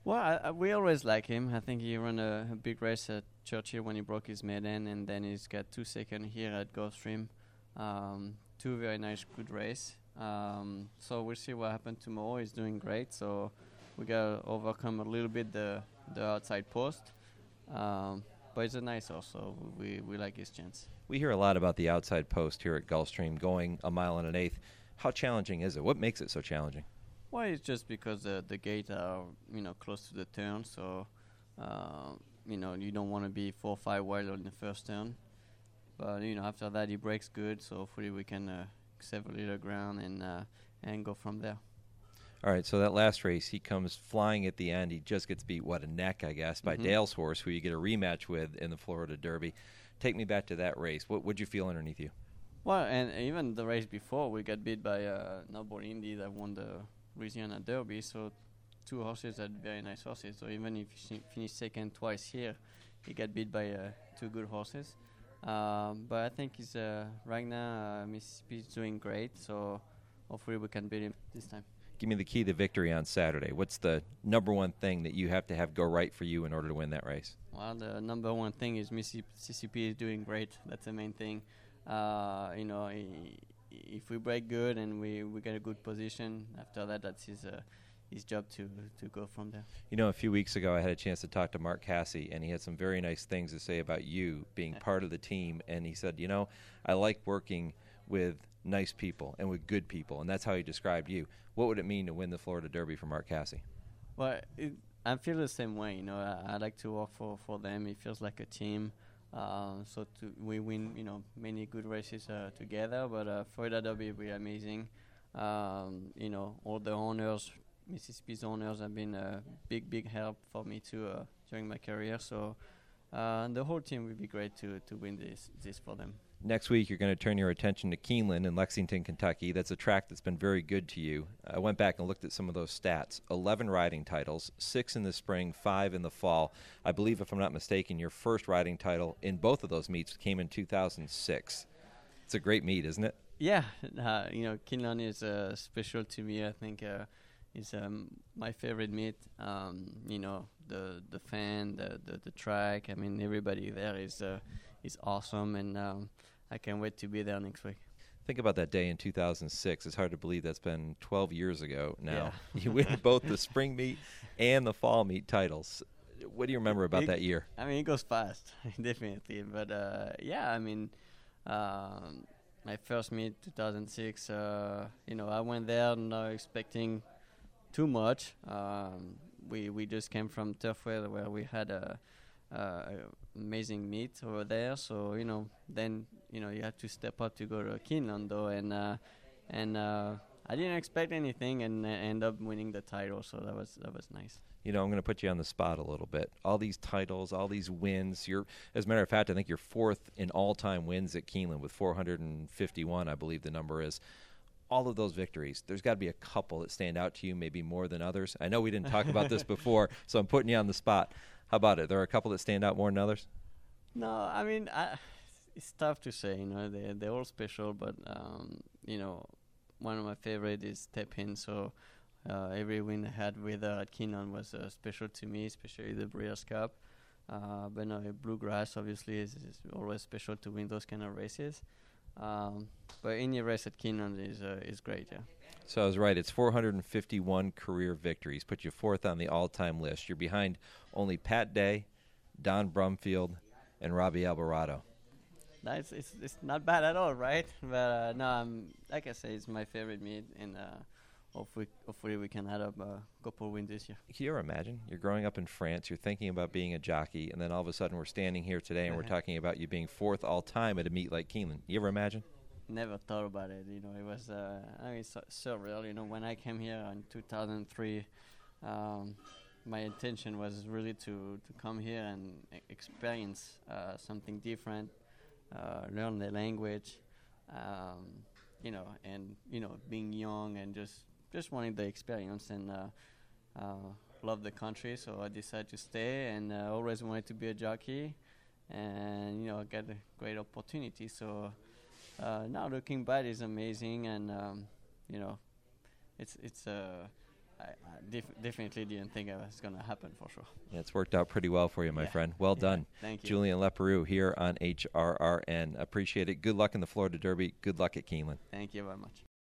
Well, we always like him. I think he ran a big race at Churchill when he broke his maiden, and then he's got 2 seconds here at Gulfstream. Two very nice, good race. So we'll see what happens tomorrow. He's doing great, so we gotta overcome a little bit the outside post. But it's a nice horse, so we like his chance. We hear a lot about the outside post here at Gulfstream, going a mile and an eighth. How challenging is it? What makes it so challenging? Well, it's just because the gate are close to the turn, so you don't want to be 4 or 5 wide on the first turn. But after that he breaks good, so hopefully we can save a little ground and go from there. All right, so that last race, he comes flying at the end. He just gets beat, a neck, I guess, by Dale's horse, who you get a rematch with in the Florida Derby. Take me back to that race. What would you feel underneath you? Well, and even the race before, we got beat by Noble Indy that won the Louisiana Derby, so 2 horses are very nice horses. So even if he finished second twice here, he got beat by 2 good horses. But I think he's right now Mississippi's doing great, so hopefully we can beat him this time. Give me the key to victory on Saturday. What's the number one thing that you have to have go right for you in order to win that race? Well, the number one thing is Mississippi is doing great. That's the main thing. If we break good and we get a good position, after that, that's his job to go from there. A few weeks ago I had a chance to talk to Mark Casse, and he had some very nice things to say about you being part of the team. And he said, I like working with nice people and with good people, and that's how he described you. What would it mean to win the Florida Derby for Mark Casse? Well, I feel the same way. I like to work for them. It feels like a team. So we win, many good races together. But Florida Derby will be amazing. All the owners, Mississippi's owners, have been a big help for me too during my career. So the whole team will be great to win this for them. Next week, you're going to turn your attention to Keeneland in Lexington, Kentucky. That's a track that's been very good to you. I went back and looked at some of those stats. 11 riding titles, 6 in the spring, 5 in the fall. I believe, if I'm not mistaken, your first riding title in both of those meets came in 2006. It's a great meet, isn't it? Yeah. Keeneland is special to me. I think it's my favorite meet. The fan, the track. I mean, everybody there is awesome, and I can't wait to be there next week. Think about that day in 2006. It's hard to believe that's been 12 years ago now. Yeah. You win both the spring meet and the fall meet titles. What do you remember about that year? I mean, it goes fast, definitely. But, my first meet, 2006, I went there not expecting too much. We just came from Turfway where we had a amazing meet over there, so then you have to step up to go to Keeneland though, and I didn't expect anything and end up winning the title, so that was nice. I'm going to put you on the spot a little bit. All these titles, all these wins. As a matter of fact, I think you're 4th in all-time wins at Keeneland with 451, I believe the number is. All of those victories, there's got to be a couple that stand out to you, maybe more than others. I know we didn't talk about this before, so I'm putting you on the spot. How about it? There are a couple that stand out more than others? No, I mean, it's tough to say. They're all special, but one of my favorite is Tepin. So every win I had with at Keeneland was special to me, especially the Breeders' Cup. But no, Bluegrass obviously is always special to win those kind of races. But any race at Keeneland is great, yeah. So I was right. It's 451 career victories. Put you 4th on the all-time list. You're behind only Pat Day, Don Brumfield, and Robbie Alvarado. It's not bad at all, right? But no, like I say, it's my favorite meet, and hopefully we can add up a couple wins this year. Can you ever imagine? You're growing up in France, you're thinking about being a jockey, and then all of a sudden we're standing here today and we're talking about you being 4th all-time at a meet like Keeneland. You ever imagine? Never thought about it. It was surreal. When I came here in 2003, my intention was really to come here and experience something different, learn the language, being young and just wanting the experience and love the country. So I decided to stay, and always wanted to be a jockey, and I got a great opportunity. So. Now looking back is amazing, and it's definitely didn't think it was going to happen for sure. Yeah, it's worked out pretty well for you, my friend. Well done. Thank you. Julien Leparoux here on HRRN. Appreciate it. Good luck in the Florida Derby. Good luck at Keeneland. Thank you very much.